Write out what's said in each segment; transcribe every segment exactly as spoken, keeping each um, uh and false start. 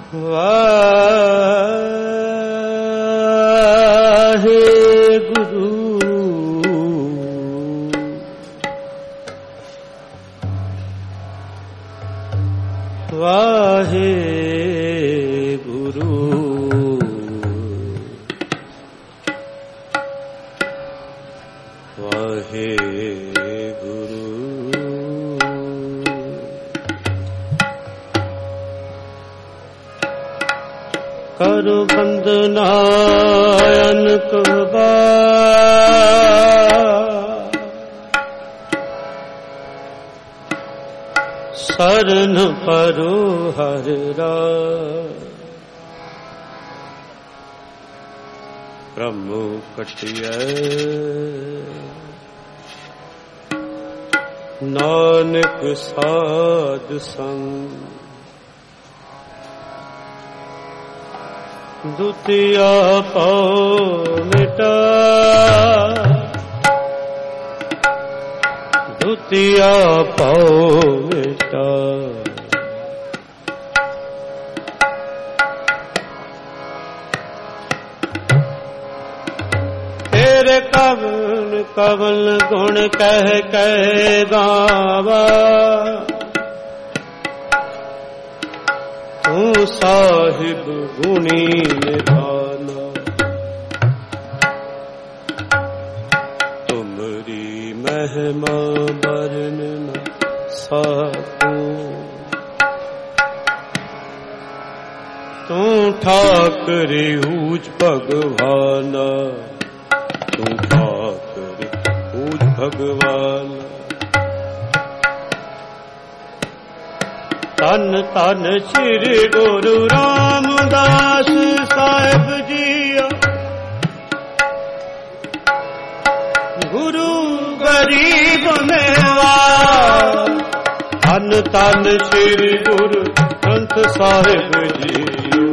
ਵਾਹਿਗੁਰੂ ਵਾਹਿਗੁਰੂ ਵਾਹਿਗੁਰੂ ਕਰੋ ਬੰਦਨਾ ਅਨਕ ਬਾਰ ਸਰਨ ਪਰੋ ਹਰਿ ਰਾਮ ਬ੍ਰਹਮ ਕਟਿਐ ਨਾਨਕ ਸਾਧ ਸੰਗ ਦੁਤੀਆ ਪਾਉ ਮਿਟਾ ਦੁਤੀਆ ਪਾਉ ਮਿਟਾ ਤੇਰੇ ਕਵਨ ਕਵਨ ਗੁਣ ਕਹਿ ਕਹਿ ਗਾਵਾ ਤੂੰ ਸਾਹਿਬ ਗੁਣੀ ਨਿਧਾਨਾ ਤੁਮਰੀ ਮਹਿਮਾ ਬਰਨ ਨ ਸਾਕੂ ਤੂੰ ਠਾਕੁਰ ਊਚ ਭਗਵਾਨਾ ਤੂੰ ਠਾਕੁਰ ਊਚ ਭਗਵਾਨਾ ਧੰਨ ਧੰਨ ਸ੍ਰੀ ਗੁਰੂ ਰਾਮਦਾਸ ਸਾਹਿਬ ਜੀਓ ਗੁਰੂ ਗਰੀਬ ਨਿਵਾਜ ਧੰਨ ਧੰਨ ਸ੍ਰੀ ਗੁਰੂ ਗ੍ਰੰਥ ਸਾਹਿਬ ਜੀਓ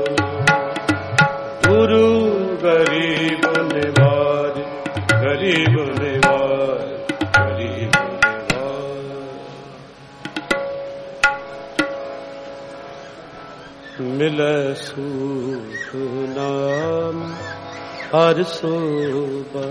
ਗੁਰੂ ਗਰੀਬ ਨਿਵਾਜ ਗਰੀਬ ਨਿਵਾਜ ਗਰੀਬ ਮਿਲੈ ਸੂਖ ਨਾਮ ਹਰਿ ਸੋਭਾ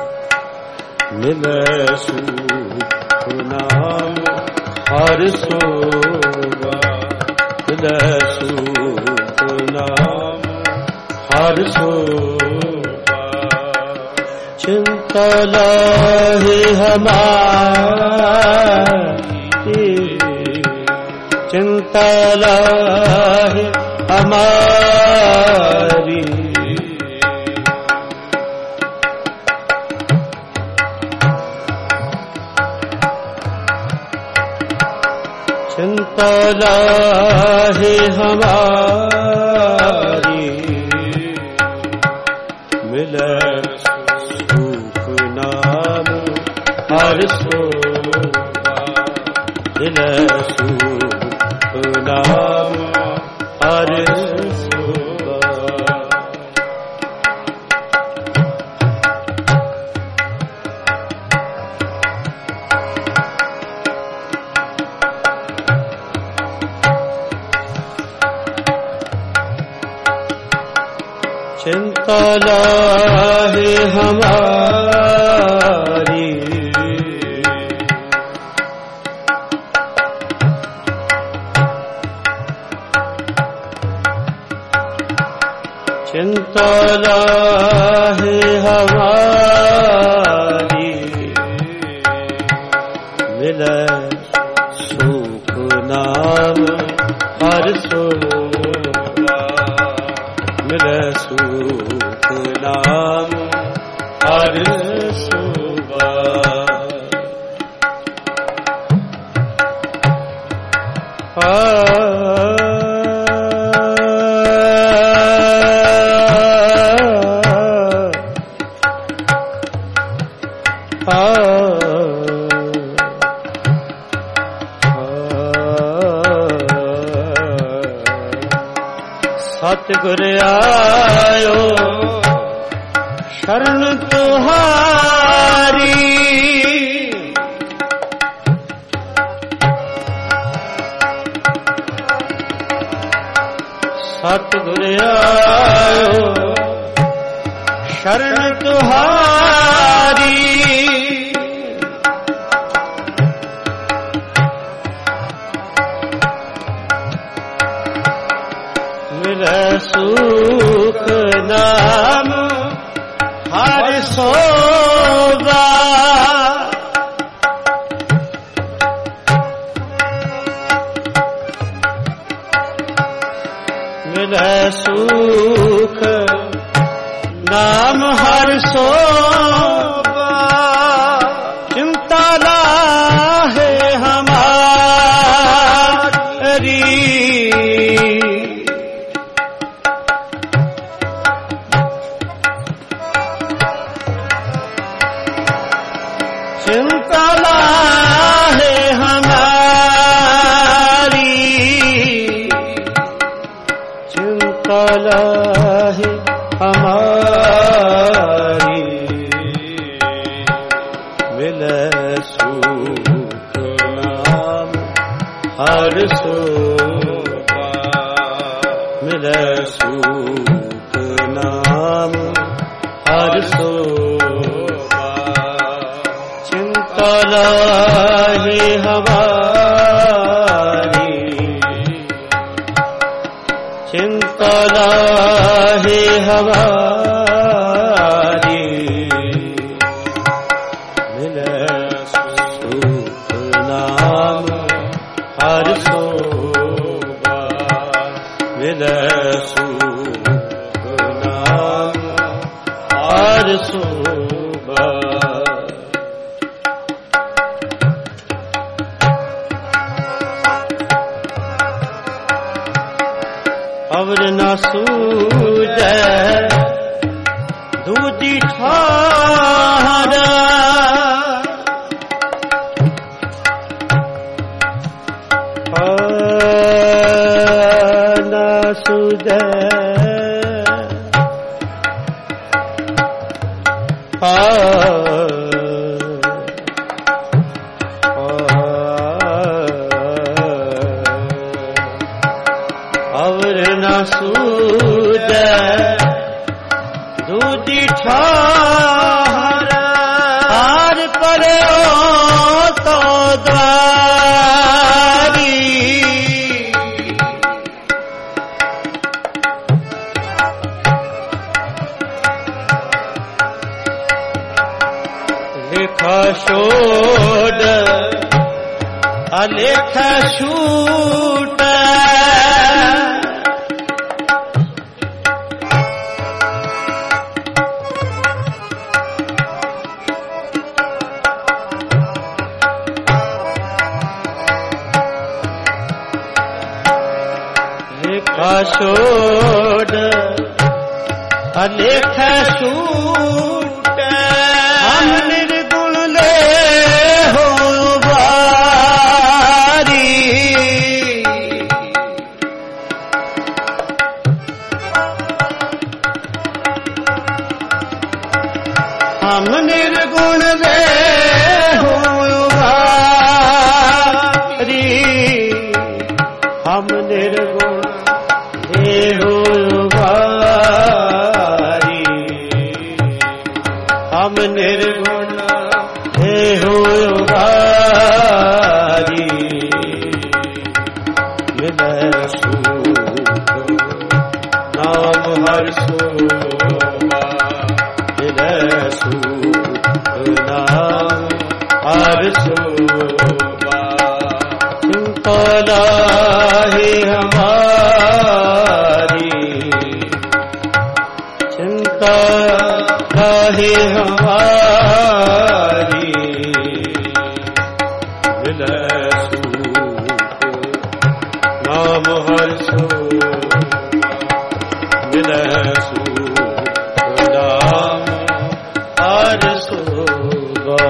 ਮਿਲੈ ਸੂਖ ਨਾਮ ਹਰਿ ਸੋਭਾ ਮਿਲੈ ਸੂਖ ਨਾਮ ਹਰਿ ਸੋਭਾ ਚਿੰਤਾ ਲਾਹੇ ਹਮਾਰੀ चिंता लाहे हमारी चिंता लाहे हमारी मिले सुख नाम हरि सोभा मिले सुख नाम हरि सोभा चिंता लाहे हमारी चिंता लाहे हमारी मिले सुख नाम हरि सोभा मिले सुख नाम हरि सोभा सतगुर आयो शरण तुहारी ਸਤਿਗੁਰ ਆਇਓ ਸ਼ਰਨ ਤੁਹਾਰੀ ਮਿਲੈ ਸੁਖ ਨਾਮ ਹਰਿ ਸੋਭਾ ਮਿਲੈ ਸੁਖ ਨਾਮ ਹਰਿ ਸੋਭਾ ਚਿੰਤਾ ਲਾਹੇ ਹਮਾਰੀ चिंता लाहे हमारी चिंता लाहे हमारी मिले सुख नाम हर सोभा मिले सुख नाम हर सोभा चिंता लाहे हमारी चिंता लाहे हमारी मिले सुख नाम हर सोभा मिले सुख नाम हर सोभा अवर न सूझै दूजी ठारा न सूझै अवर न सूझै दूजी ठार हार परो तो द्वारी लेखा छोड़ अलेखा छूट छोड़ अलेख छूट हम निर्गुण ले हो बारी हम निर्गुण ले हो बारी हम निर्गुण हो बारी हम निर्गुण हे हो बारी मिलै सुख नाम हर सोभा मिलै सुख नाम हर सोभा चिंता लाहे हमारी चिंता लाहे हमारी मिलै सुख नाम हर सोभा मिलै सुख नाम हर सोभा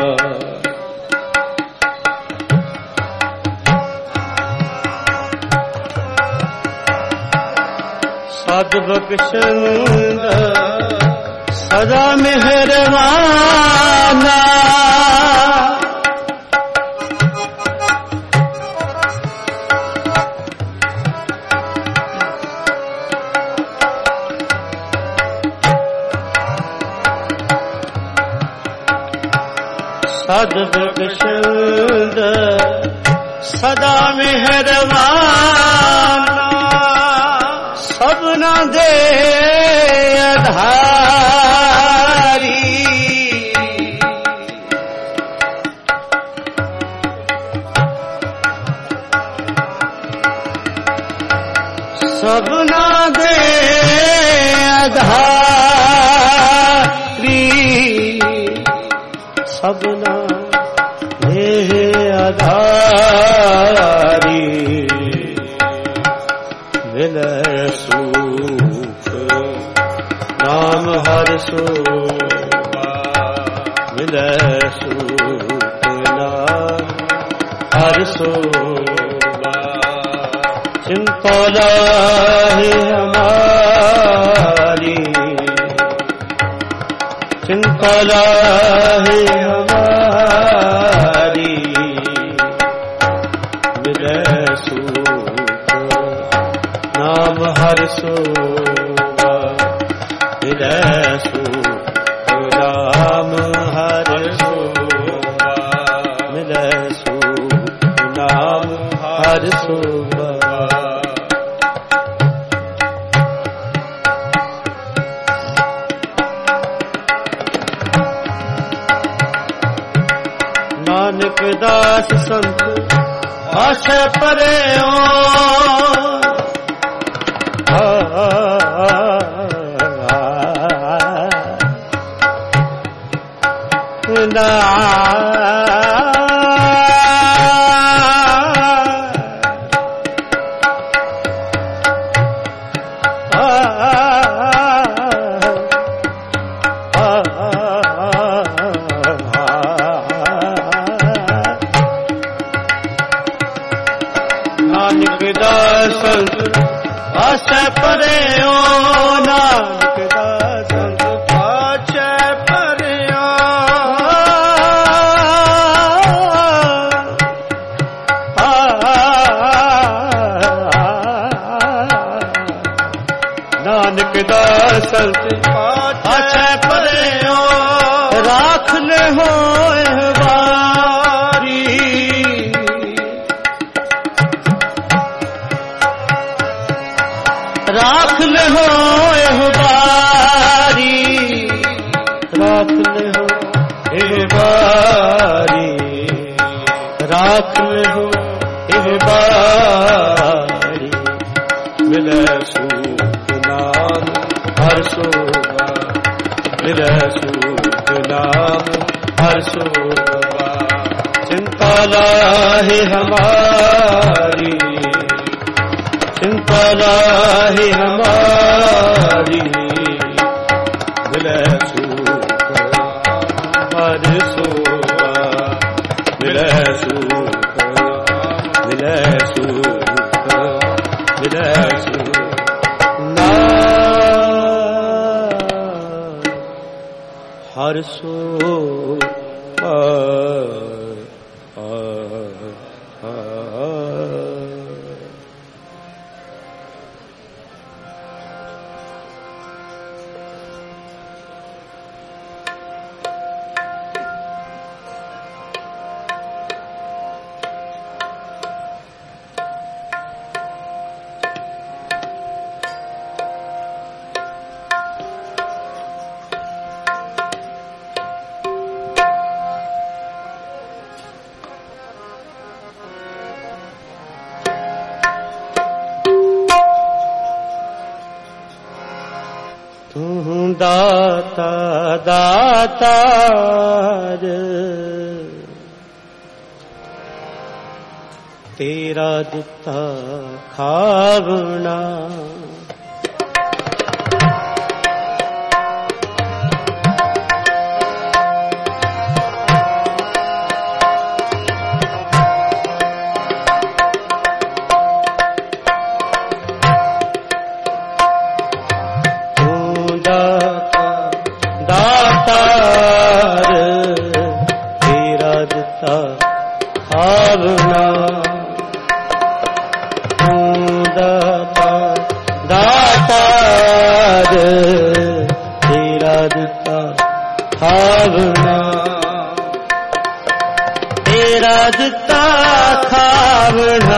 सद बख्शंद सदा मेहरबाना ਸਦ ਬਖਸ਼ੰਦ ਸਦਾ ਮਿਹਰਬਾਨਾ ਸਭਨਾ ਦੇ ਆਧਾਰੀ ਸਭਨਾ ਦੇ ਆਧਾਰੀ ਸਭਨਾ ਦੇ ਆਧਾਰੀ ਮਿਲੈ ਸੁਖ ਨਾਮ ਹਰਿ ਸੋਭਾ ਮਿਲੈ ਸੁਖ ਨਾਮ ਹਰਿ ਸੋਭਾ ਚਿੰਤਾ ਲਾਹੇ ਹਮਾਰੀ ਚਿੰਤਾ ਲਾਹੇ ਹਮਾਰੀ ਮਿਲੈ ਸੁਖ ਨਾਮ ਹਰਿ ਸੋਭਾ ਮਿਲੈ ਸੁਖ ਨਾਮ ਹਰਿ ਸੋਭਾ ਮਿਲੈ ਸੁਖ ਨਾਮ ਹਰਿ ਸੋਭਾ ਨਾਨਕ ਦਾਸ ਸੰਤ ਆਸ਼ੇ ਪਰਿਓ ਨਾ ਨਾਨਕ ਦਾਸ ਸੰਤ ਆਸ਼ੇ ਪਰਿਓ ਨਾਨਕ ਦਾਸ ਸੰਤ ਆਸ਼ੇ ਪਰਿਓ ਨਾਨਕ ਦਾਸ ਸੰਤ ਆਸ਼ੇ ਪਰਿਓ ਰਾਖ ਲੈ ਹੋਏ ਵਾਰੀ ਰਾਖ ਲੈ ਹੋਏ ਬਾਰੀ ਰਾਖ ਲੈ ਹੋਏ ਬਾਰੀ ਰਾਖ ਲੈ ਹੋਏ ਬਾਰੀ ਮਿਲੈ ਸੁਖ ਨਾਮ ਹਰਿ ਸੋਭਾ ਮਿਲੈ ਸੁਖ ਨਾਮ ਹਰਿ ਸੋਭਾ ਚਿੰਤਾ ਲਾਹੇ ਹਮਾਰੀ चिंता लाही हमारी मिलै सुख हरि सोभा मिलै सुख मिलै सुख मिलै सुख नाम हरि सोभा ਤੂੰ ਦਾਤਾ ਦਾਤਾਰ ਤੇਰਾ ਦਿੱਤਾ ਖਾਵਣਾ ਤੇਰਾ ਦਿੱਤਾ ਖਾਵਣਾ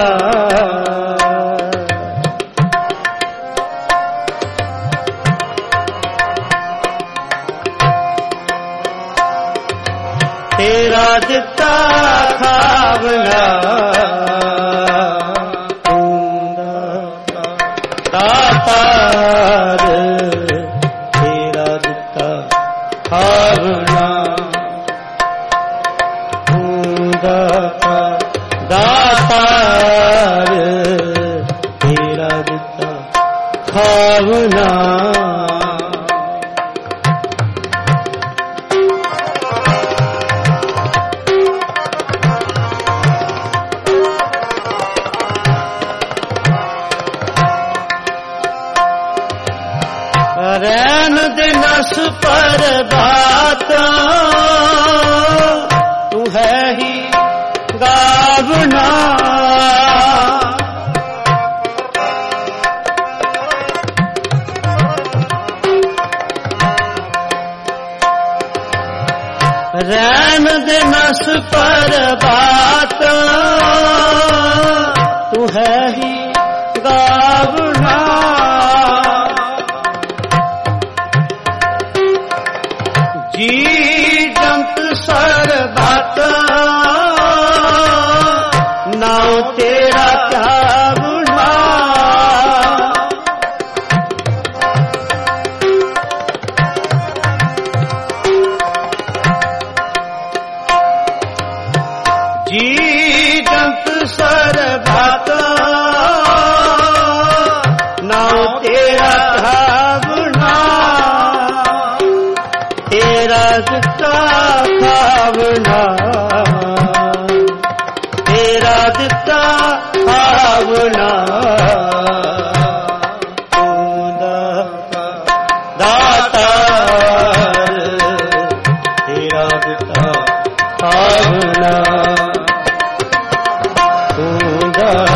ਤੇਰਾ ਦਿੱਤਾ ਖਾਵਣਾ ਦਾਤਾਰ ਤੇਰਾ ਦਿੱਤਾ ਖਾਵਣਾ ਦਾਤਾਰ ਤੇਰਾ ਦਿੱਤਾ ਖਾਵਣਾ ਰੈਨ ਦੇ ਨਸ ਪਰ ਬਾਤਾਂ ਤੂੰ ਹੈ ਹੀ ਗਾਵਣਾ ਰੈਨ ਦੇ ਨਸ ਪਰ ਬਾਤਾਂ ਤੂੰ ਹੈ ਹੀ ਗਾਵਣਾ ਜੀ ਜੰਤ ਸਰਬਤ ਨਾਉ ਤੇਰਾ ਧਿਆਵਣਾ ਜੀ ਜੰਤ ਸਰਬਤ ਨਾਉ ਤੇਰਾ ਧਿਆਵਣਾ ਤੇਰਾ ਦਿੱਤਾ ਖਾਵਣਾ ਤੇਰਾ ਦਿੱਤਾ ਖਾਵਣਾ ਤੂੰ ਦਾਤਾਰ ਤੇਰਾ ਦਿੱਤਾ ਖਾਵਣਾ ਤੂੰ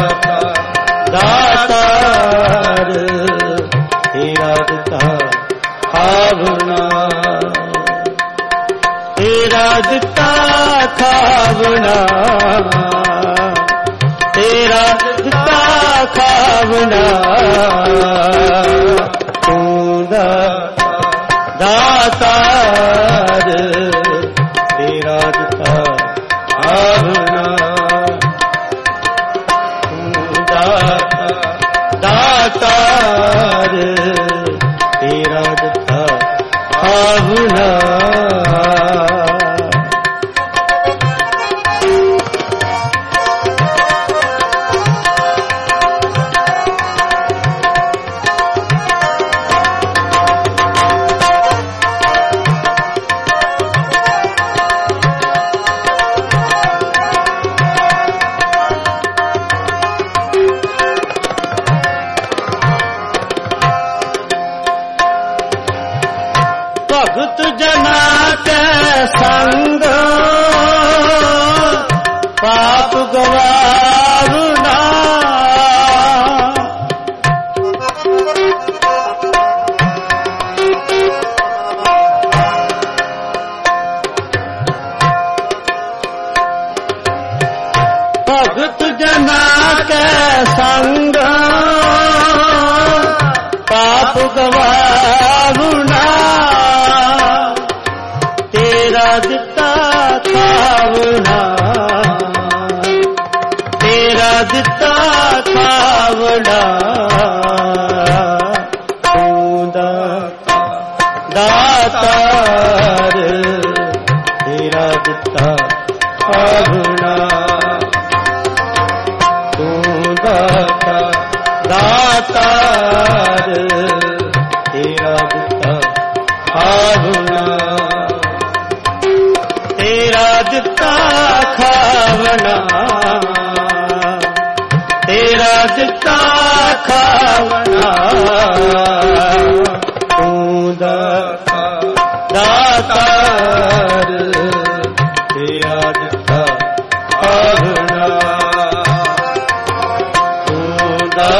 ਦਾਤਾਰ ਤੇਰਾ ਦਿੱਤਾ ਖਾਵਣਾ ਤੇਰਾ ਦਿੱਤਾ ਖਾਵਣਾ ਤੇਰਾ ਦਿੱਤਾ ਖਾਵਣਾ ਤੂੰ ਦਾਤਾਰ ਤੇਰਾ ਦਿੱਤਾ ਖਾਵਣਾ ਤੂੰ ਦਾਤਾਰ ਤੇਰਾ ਦਿੱਤਾ ਖਾਵਣਾ ਭਗਤ ਜਨਾ ਕੈ ਸੰਗ ਪਾਪ ਗਵਾਵਣਾ ਭਗਤ ਜਨਾ ਕੈ ਸੰਗ ਪਾਪ ਗਵਾਵਣਾ ਤੇਰਾ ਦਿੱਤਾ ਖਾਵਣਾ ਤੇਰਾ ਦਿੱਤਾ ਖਾਵਣਾ ਤੂੰ ਦਾਤਾਰ ਤੇਰਾ ਦਿੱਤਾ ਖਾਵਣਾ ਤੂੰ ਦਾਤਾਰ ਤੇਰਾ ਦਿੱਤਾ ਖਾਵਣਾ ਤੇਰਾ ਦਿੱਤਾ ਖਾਵਣਾ ਤੇਰਾ ਦਿੱਤਾ ਖਾਵਣਾ ਤੂੰ ਦਾਤਾਰ ਤੇਰਾ ਦਿੱਤਾ ਖਾਵਣਾ ਤੂੰ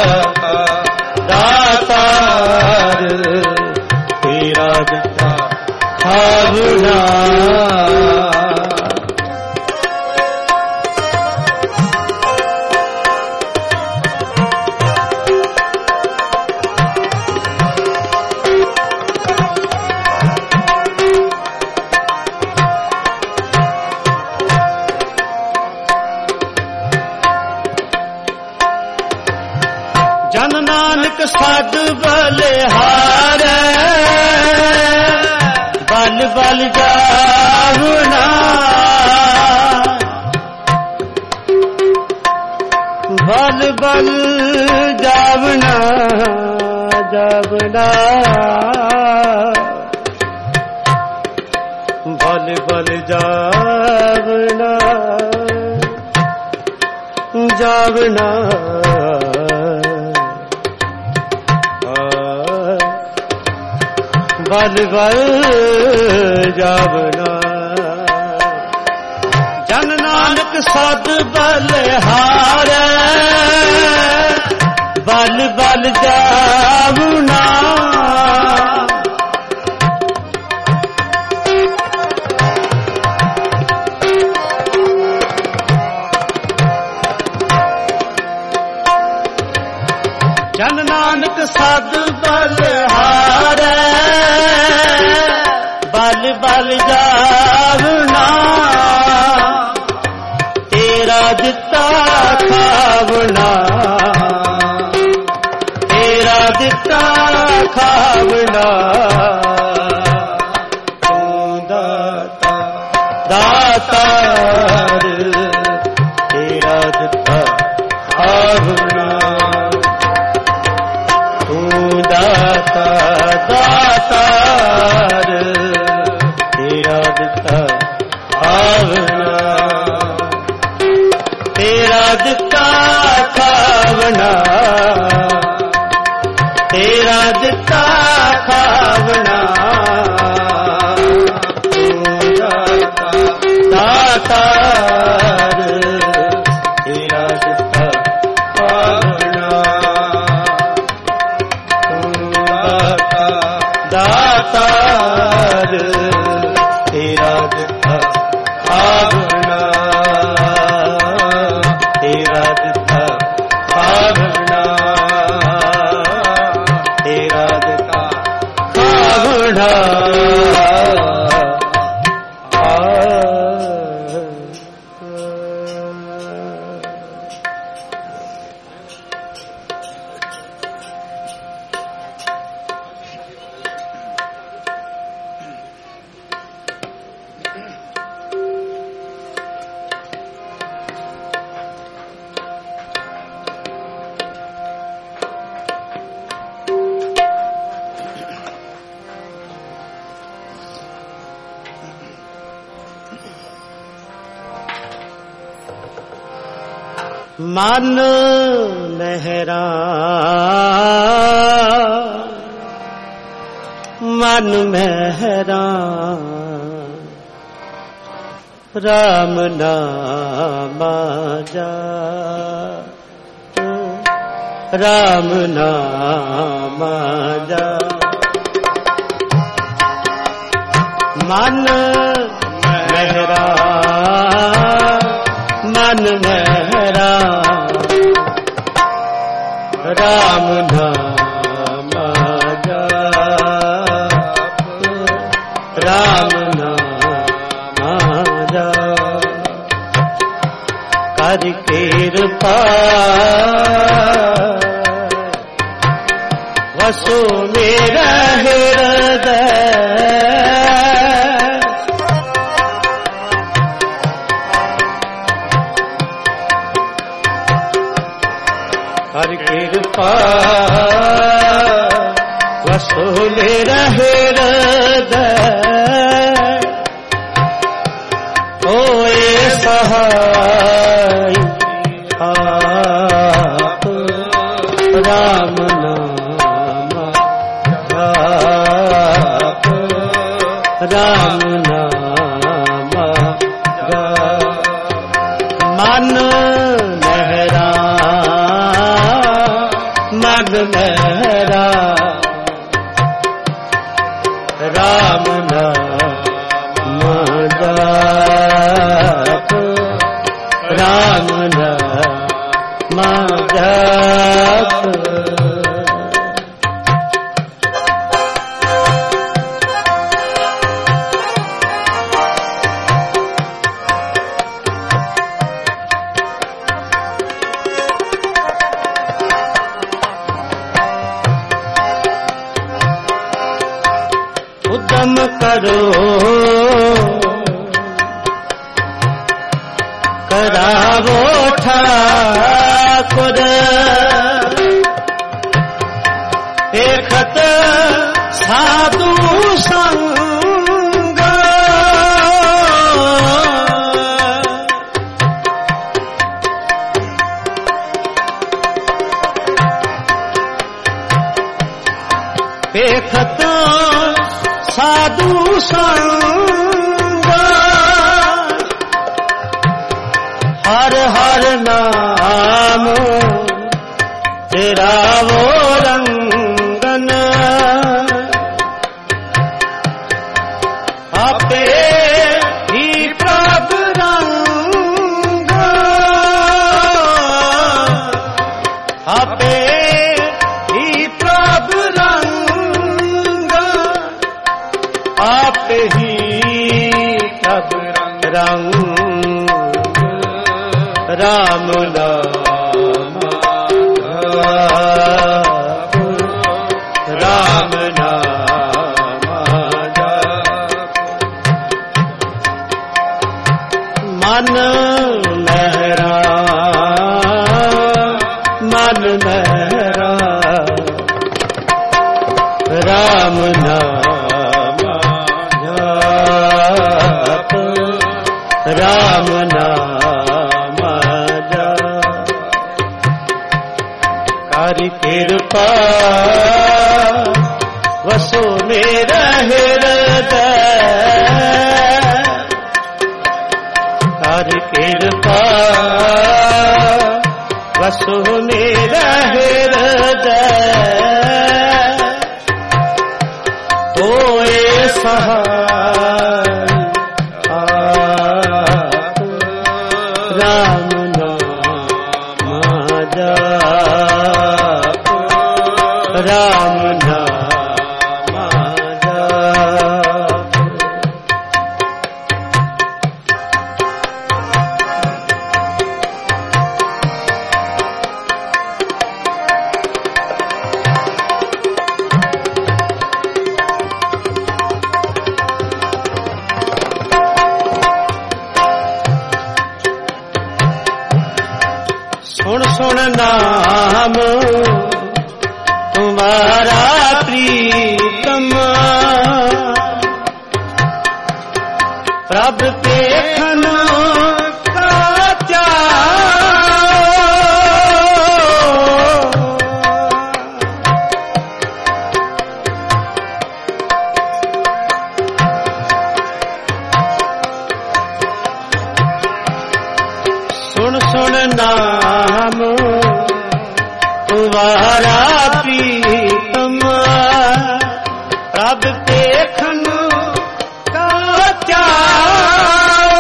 ਦਾਤਾਰ ਤੇਰਾ ਦਿੱਤਾ ਖਾਵਣਾ बल जावना जावना बल बल जावना जावना बल बल जावना जन नानक सद बलिहारै बल बल जावना जन नानक सद बलिहारै बल बल जावना तेरा दिता खावना तेरा दिता खावना तू दाता दातार तेरा दिता खावना तू दाता दातार तेरा दिता खावना तेरा दिता खावना तेरा दिता खावना तू दाता दातार तेरा दिता खावना तू दाता दातार तेरा दिता खावना तेरा दिता खावना तेरा दिता खावना मन मेहरा मन मेहरा राम नाम जा राम नाम जा मन मेहरा मन मेहरा राम नाम जाप राम नाम जाप कर कृपा वसो मेरा हृदय हर कृपा वसो मेरा हृदय होए सहाय आप राम नाम जाप राम नाम जाप मन मेहरा मन मेहरा राम नाम जाप राम नाम जाप उद्यम करो करावो ठाकुर ਸਾਧੂ ਸੰਗ ਵੇਖਤ ਸਾਧੂ ਸੰਗ ਹਰ ਹਰ ਨਾਮ ਤੇਰਾ ਵੋ ਰੰਗਨ ਆਪੇ ਹੀ ਪ੍ਰਭ ਰੰਗ ਆਪੇ ਹੀ ਪ੍ਰਭ ਰੰਗ ਆਪੇ ਹੀ ਪ੍ਰਭ ਰੰਗ ਰਾਮ ਨਾਮ ਰਾਮ ਨਾਮ ਮਨ ਮਹਿਰਾ ਮਨ ਮਹਿਰਾ ਰਾਮ ਨਾਮ ਜਪ ਰਾਮ ਨਾਮ ਜਪ ਕਰ ਕਿਰਪਾ ਵਸੋ ਮੇਰਾ ਹਿਰਦੈ ਕਰ ਕਿਰਪਾ ਵਸੋ ਮੇਰਾ ਹਿਰਦੈ ਹੋਏ ਸਹਾਈ ਆਪ ਰਾਮ ਨਾਮ ਜਪ ਰਾਮ ਨਾਮ ਜਪ ਸੁਣ ਸੁਣ ਨਾਮ ਤੁਮਾਰਾ ਪ੍ਰੀਤਮ ਪ੍ਰਭ ਦੇਖਨ ਕਾ ਚਾਅ ਸੁਣ ਸੁਣ ਨਾਮ ਤੁਮਾਰਾ ਪ੍ਰੀਤਮ ਪ੍ਰਭ ਦੇਖਨ ਕਾ ਚਾਅ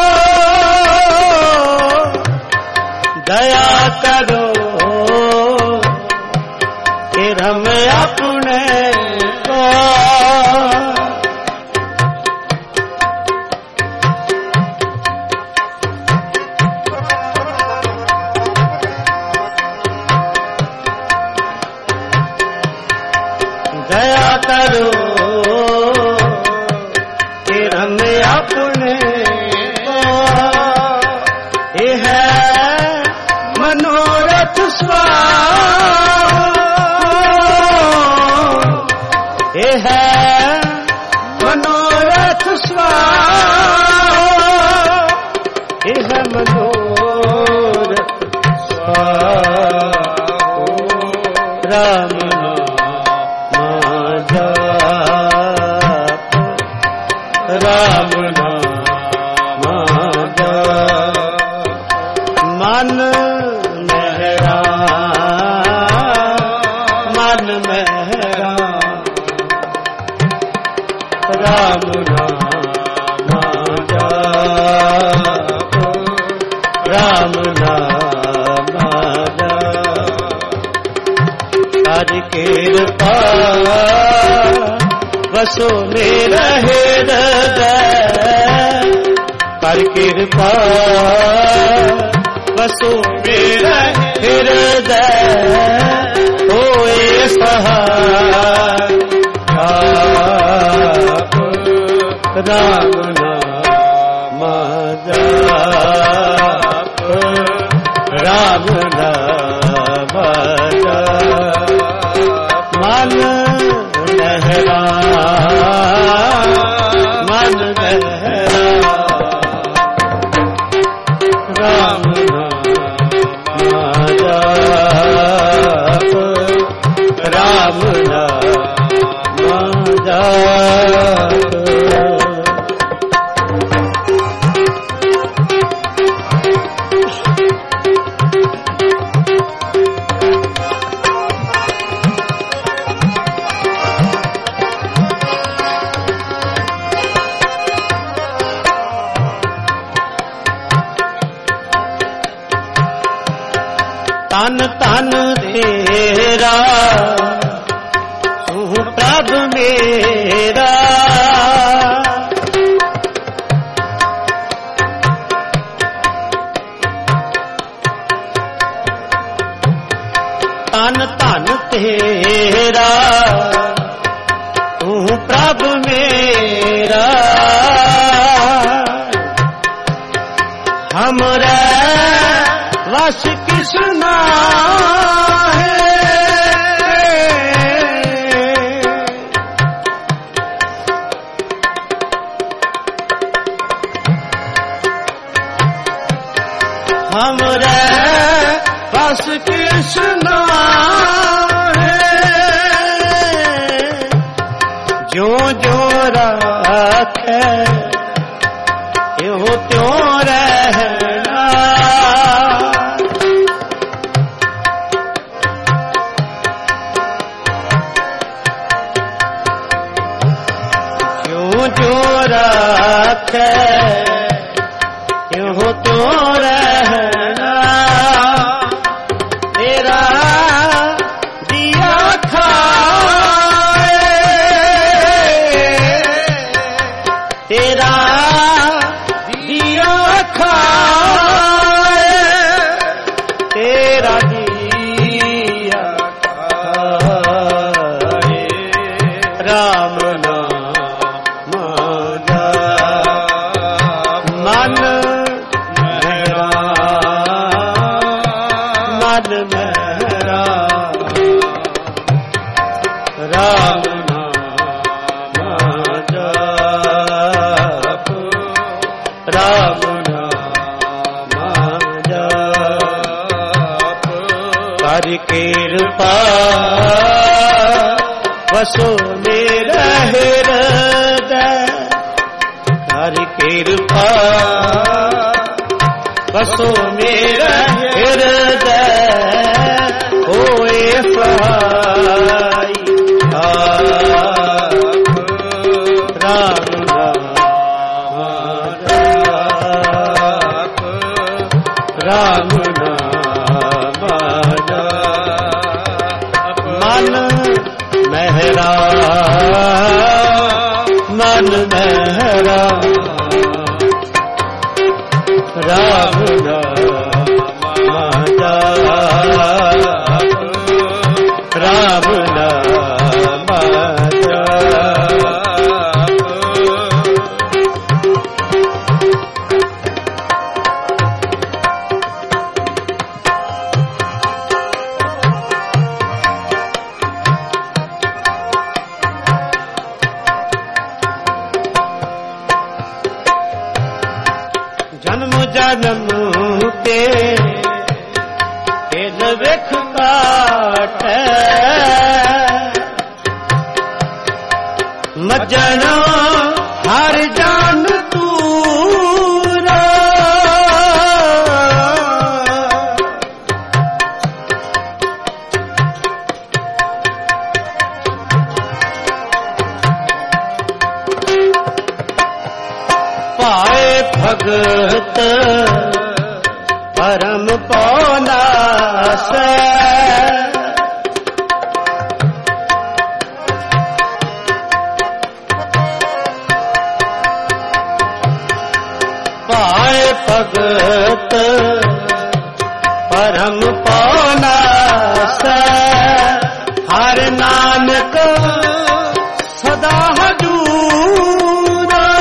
ਦਇਆ ਕਰੋ ਫਿਰ ਹਮ ਆਪਣੇ ਕੋ दया करो फिर हमें अपने को ये है मनोरथ स्वाहा ये है मनोरथ स्वाहा ये है मनोरथ स्वाहा राम राम नाम मन मेहरा मन मेहरा राम नाम राम नाम हर कृपा वसो मेरा हृदय कर कृपा वसो मेरा हृदय होए सहाय आप राम नाम जाप राम नाम जाप मन ਪ੍ਰਭ ਮੇਰਾ। ਧਨ ਧਨ ਤੇਰਾ ਤੂੰ ਪ੍ਰਭ ਮੇਰਾ। ਹਮਰੇ ਵਸ ਕਿਸਨਾ ਹੈ। हमारे बस कृष्णा है। जो जो राखे यो त्यों रहना। जो जो राखे यो त्यों रहना। तेरा दिया खाए तेरा दिया खाए तेरा दिया खाए। राम नाम मन मन मेरा। राम नाम जप राम नाम जप। कर कृपा वसो मेरा हृदय। कर कृपा वसो मेरा हृदय। होए सहाय आप राम नाम जप राम नाम जप। मन मेरा मन मेरा राम नाम जप राम नाम जप। जन्म जन्म के तेज विख काटै। मज्जना हर जान तूरा। पाए भगत परम पौनासै। पाए भगत परम पौनासै। हर नानक सदा हजूरा।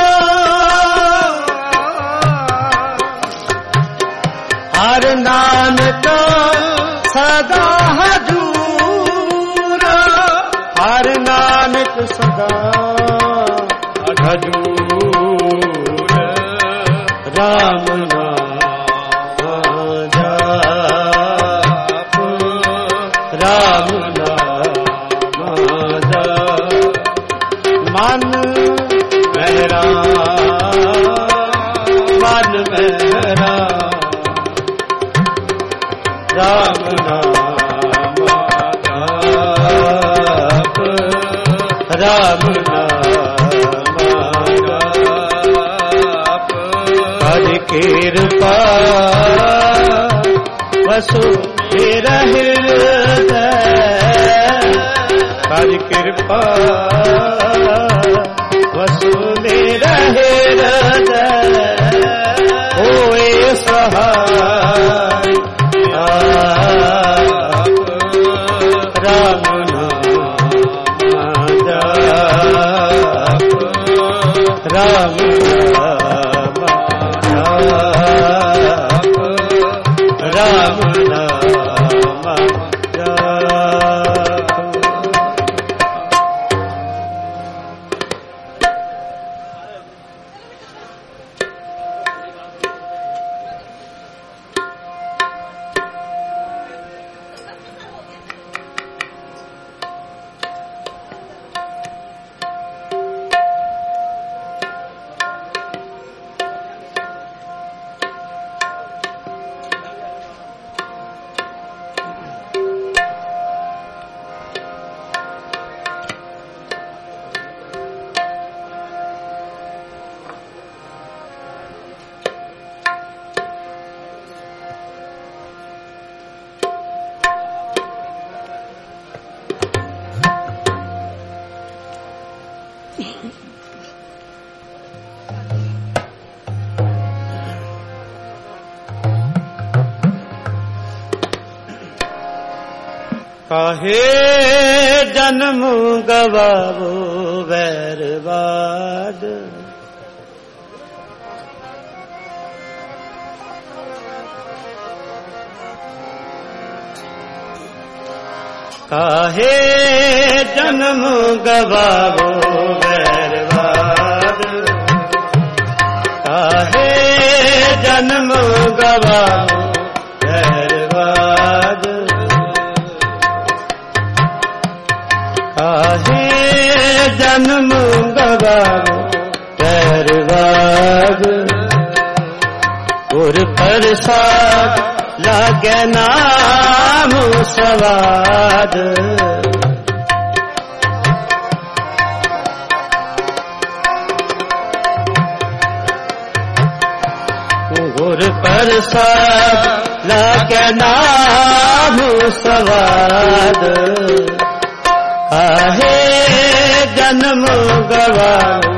हर नानक सदा हजूरा। हर नानक सदा हजूर। राम नाम जप राम नाम जप। मन मेरा मन मेरा राम नाम जप राम नाम जप। कर कृपा वसु मेरा हृदय। हरि कृपा वसूले रहे हृदय होए सहाय राम नाम जाप राम नाम जाप राम नाम जाप। काहे जन्म गवावो वैरवाद काहे जन्म गवावो वैरवाद काहे जन्म गवावो वैरवाद काहे जन्म गवावो वैरवाद गुर प्रसाद लागे नाम सवाद गुर प्रसाद लागे नाम सवाद काहे जन्म गवावो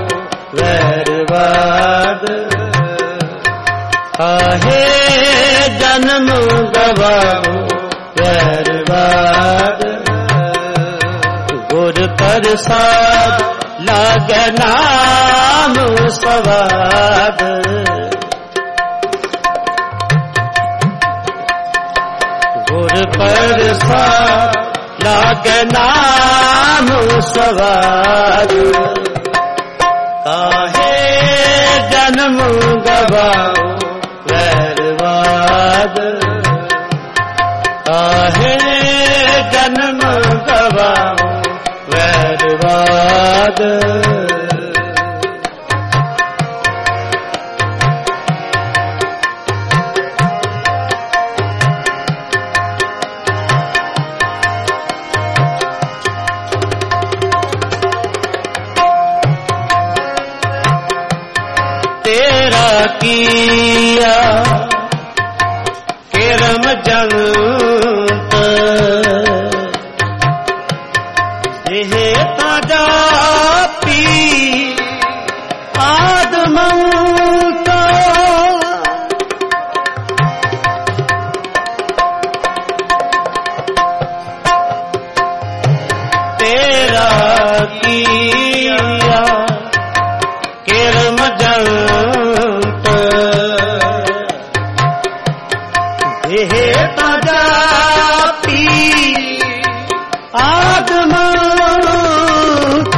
वैरवाद काहे जन्म गवावो वैरवाद गुर प्रसाद लागे नाम सवाद गुर प्रसाद लागे नाम सवाद काहे जन्म गवावो वैरवाद काहे जन्म गवावो वैरवाद तेरा किया किरम जंत देह ताजा पी आदमंत तेरा किया किरम जंत देह ताजा पी आदमंत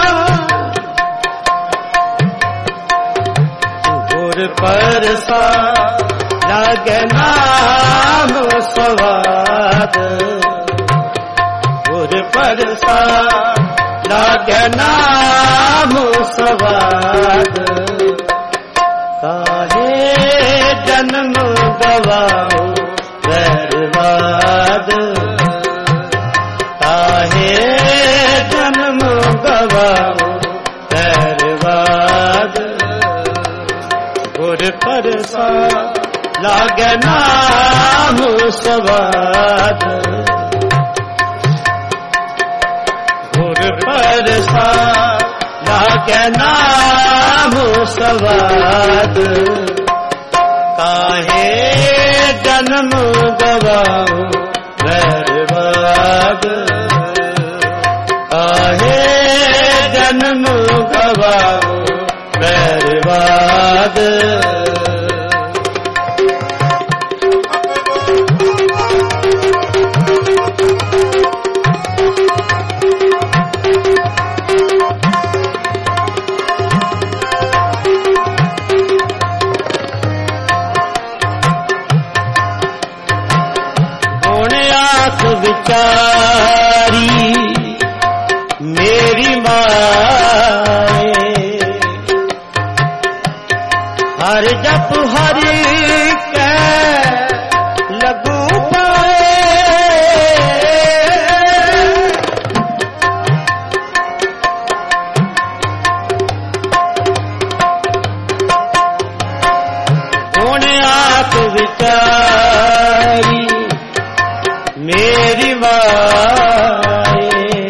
गुर प्रसाद लागे नाम सवाद गुर प्रसाद लागे नाम सवाद काहे जन्म गवावो वैरवाद काहे जन्म गवावो वैरवाद गुर प्रसाद लागे नाम सवाद परसा लागे नाम सवाद काहे जन्म गवाऊं बर्बाद काहे जन्म गवाऊं बर्बाद विचारी मेरी माए हर जप हरि के लगू पाए होने आप विचारी मेरी माए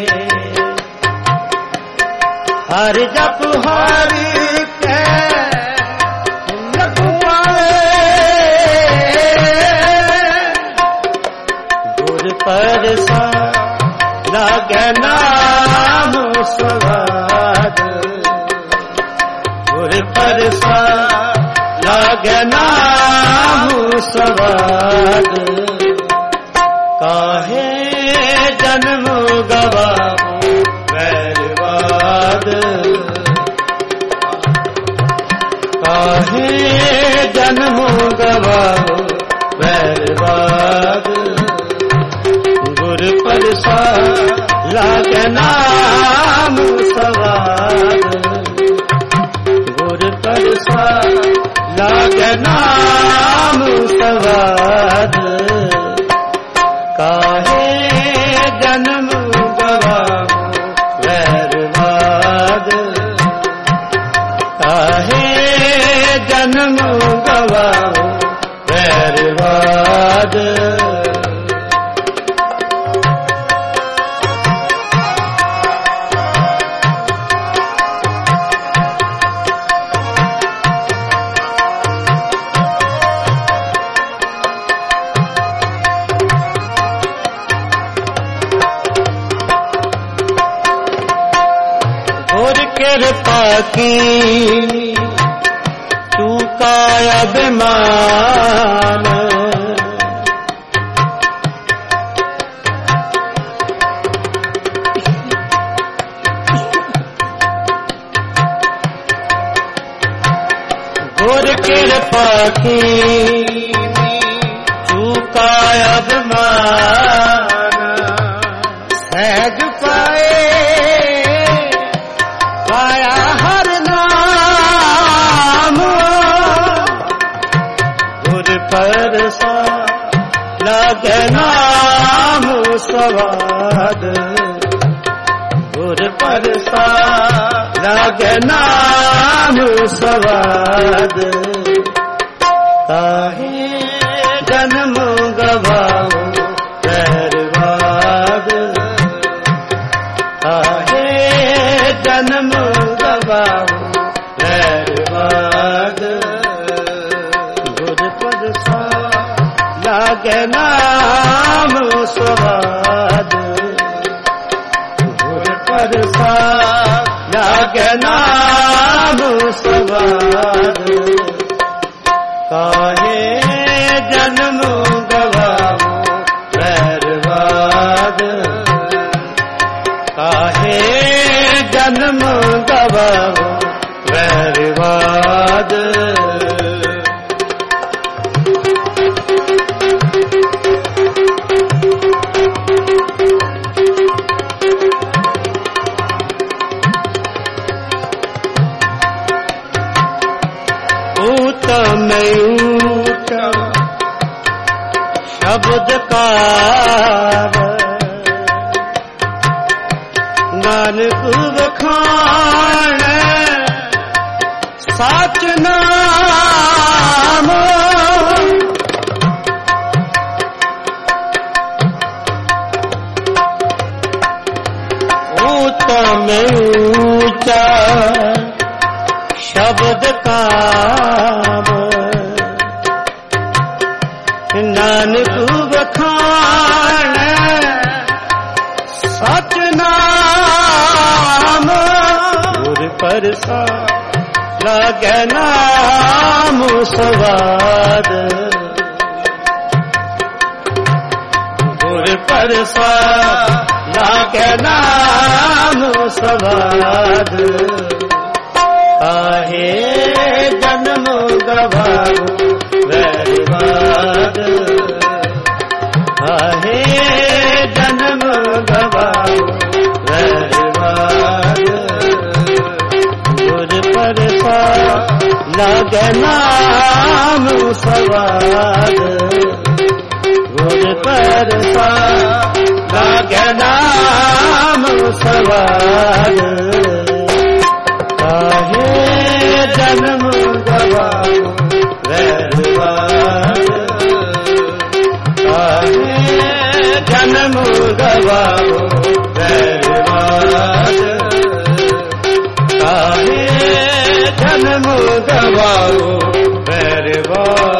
हर जप हरि के गुर परसा लागे नाम सवाद गुर परसा लागे नाम सवाद काहे जन्म गवाऊं बर्बाद काहे जन्म गवाऊं बर्बाद गुर परसा लागे नाम सवाद गुर परसा लागे नाम सवाद काहे जन्म गवाऊं बर्बाद काहे जन्म गवाऊं बर्बाद कृपा की चूका अभिमान घोर कृपा की चूका अभिमान सहज पाए पाया हर नाम गुर परसा लागे नाम सवाद गुर परसा लागे नाम सवाद काहे जन्म गवाऊं बर्बाद काहे जन्म गवाऊं बर्बाद गुर परसा लागे नाम सवाद गुर परसा लागे नाम सवाद काहे जन्म गवाऊं बर्बाद काहे जन्म गवाऊं बर्बाद ऊतम ऊतम शब्दकार नानक बखान साच नाम ऊत उत्तम ऊंचा शब्द काम नानक बखान सच नाम गुर परसा लागे नाम सवाद गुर परसा लागे नाम सवाद आहे जन्म गवाऊ वैवाद आहे जन्म गवाऊ वैवाद गुर परसा लागे नाम सवाद गुर परसा लागे नाम सवाद आहे जन्म गवाऊ वैवाद आहे जन्म गवाऊ वैवाद आहे जन्म गवाऊ वैवाद।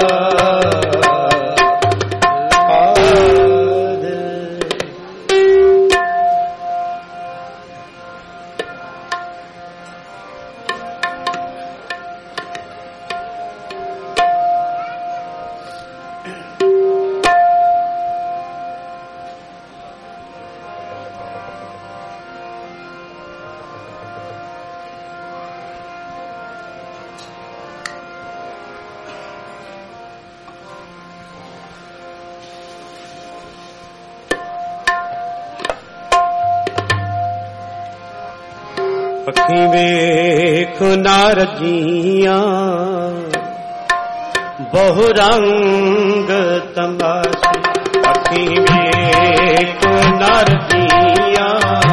अखी वेख नारजियां बहु रंग तमाशे अखी वेख नारजियां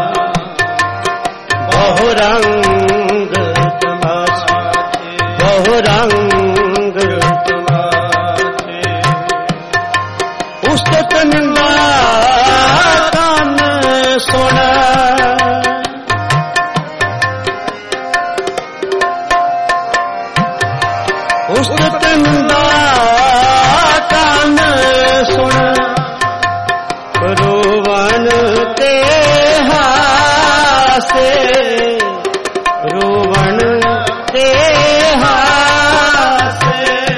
बहु रंग तमाशे बहु रंग तमाशे उस्तत निंदा कान सुना उस्तत निंदा कान सुन रोवन ते हासे रोवन ते हासे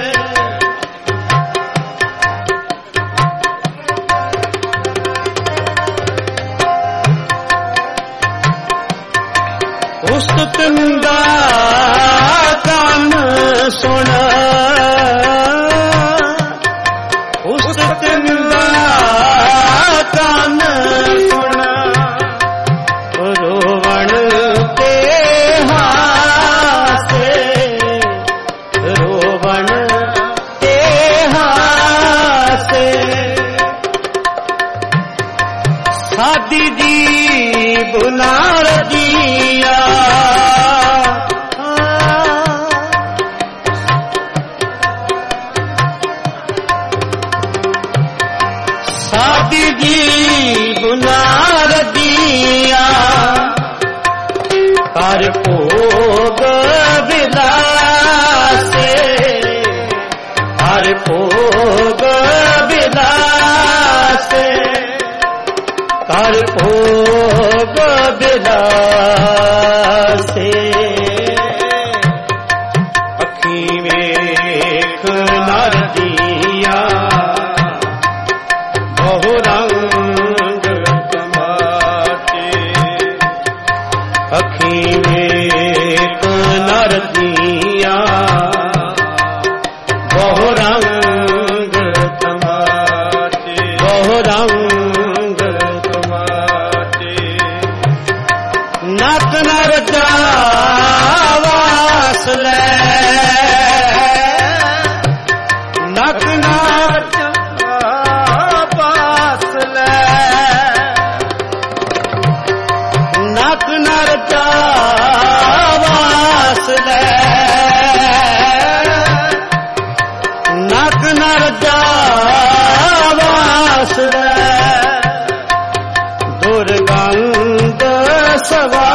उस्तत निंदा कान सुन उस्तत निंदा कान सुन रोवण ते हासे रोवण ते हासे सादी जी बुलार जिया सादी जी बुलार दिया कर भोग विलासे कर भोग विलासे कर भोग विलासे अखी वेख नारजिया बहु रंग तमाशे अखी वेख नारजिया बहु रंग तमाशे बहु रंग तमाशे नक नर जावास ले नक नर जावास ले नक नर जावास ले नक नर जावास ले दुर्गंध सवा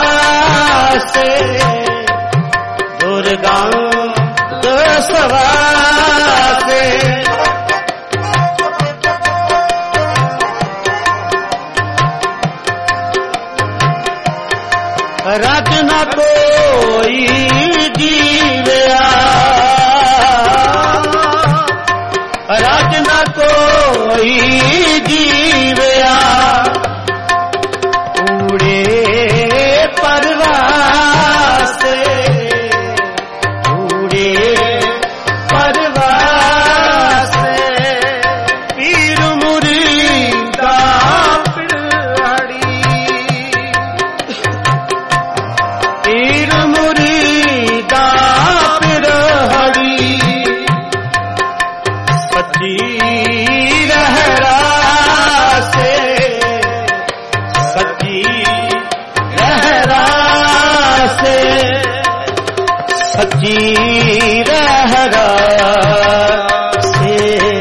सच्ची रहरा से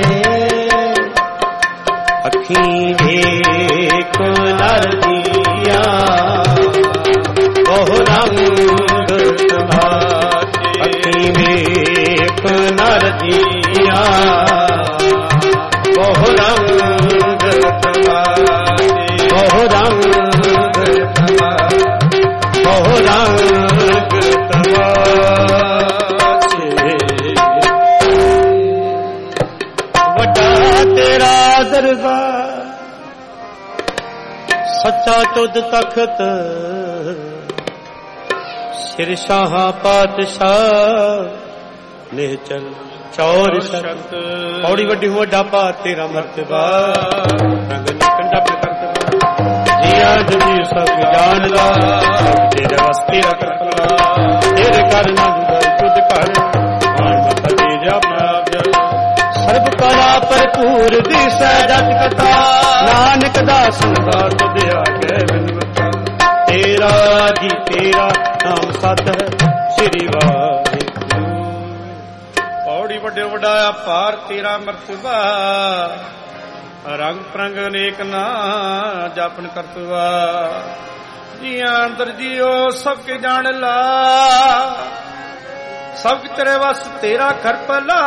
अखी देख नर दिया बहु रंग अखी देख नर दिया बहु रंग बहु रंग बहु रंग वड्डा तेरा दरबार सच्चा तुद तख्त सिर शाह पातशाह निहचल चौर शक्त पौड़ी वड्डी वड्डा पा तेरा मर्तबा रंग कंडा पे करतबा जिया जी सब जानदा तेरे वस्ती रखला तेरे कर ना तुद कर मान मत दे जा सर्ब कला भरपूर दिसै जग कथा नानक दास दा तुद आगे बिनवता तेरा जी तेरा नाम सत है श्री वाहिगुरू पौड़ी वड्डे वड्डा पार तेरा मर्तबा रंग परंग अनेक ना जापन करतवा जिया अंदर जियो सबके जान ला सब तेरे वस तेरा घर भला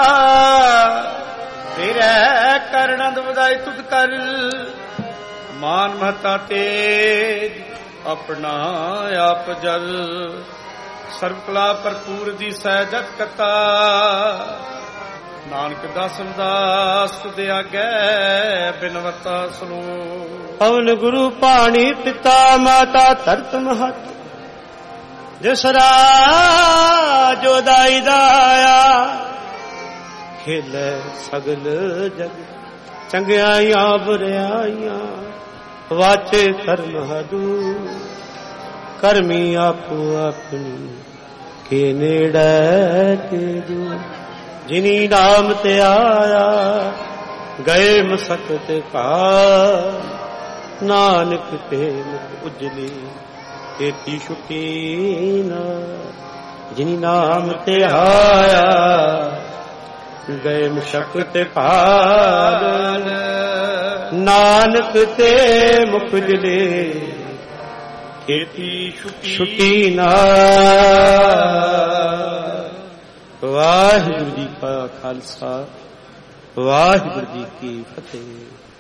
तेरे करनंद वधाई तुद कर मान महता तेज अपना आप जल सर्व कला भरपूर दी सहजत कथा नानक दासन दास दे आगे बिनवता सुनो पवन गुरु पाणी पिता माता धरत महत जिसरा जो दाई दाया खेले सगल जग चंगियाइयां बुराइयां वाचे कर्म हदू करमी आपो अपनी के नेड़े तेरू जिनी नाम ते आया गए मसकत का नानक ते मुख उजली तेती शुकीन जिनी नाम ते आया गए मशक्कत पार नानक ते मुख उजले तेती शुकीन। वाहिगुरू जी का खालसा वाहिगुरू जी की फतेह।